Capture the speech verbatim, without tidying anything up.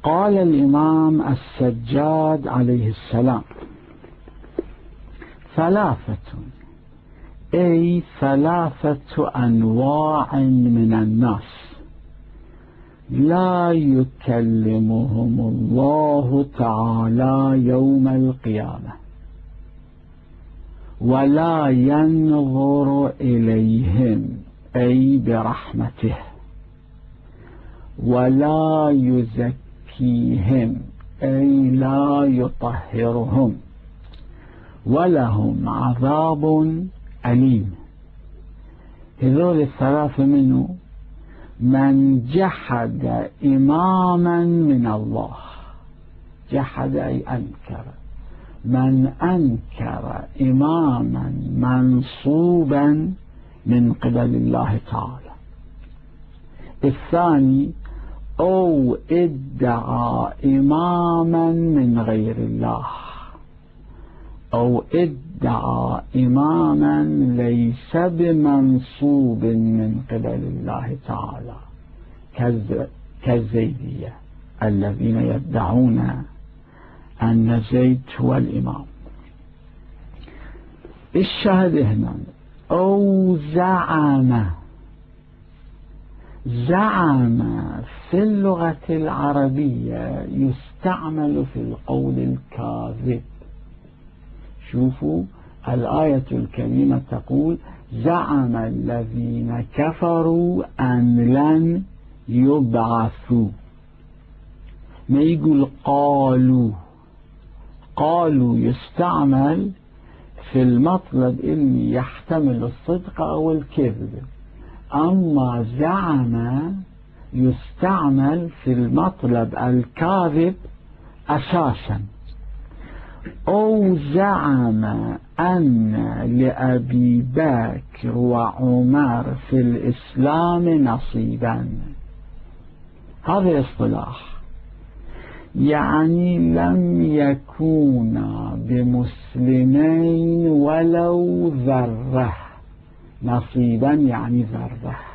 قال الإمام السجاد عليه السلام: ثلاثة، أي ثلاثة أنواع من الناس لا يكلمهم الله تعالى يوم القيامة ولا ينظر إليهم، أي برحمته، ولا يزكيهم، أي لا يطهرهم، ولهم عذاب أليم. هذول الثلاثة منه: من جحد إماما من الله، جحد أي أنكر، من أنكر إماما منصوبا من قبل الله تعالى. الثاني: أو ادعى إماما من غير الله، أو ادعى إماما ليس بمنصوب من قبل الله تعالى، كالزيدية الذين يدعون أن زيد هو الإمام. الشاهد هنا: أو زعم. زعم في اللغة العربية يستعمل في القول الكاذب. شوفوا الآية الكريمة تقول: زعم الذين كفروا أن لن يبعثوا، ما يقول قالوا. قالوا يستعمل في المطلب اللي يحتمل الصدق أو الكذب، أما زعم يستعمل في المطلب الكاذب أساسا. أو زعم أن لأبي بكر وعمر في الإسلام نصيبا، هذا اصطلاح، يعني لم يكونا بمسلمين ولو ذرة، نصيبا يعني ذرة.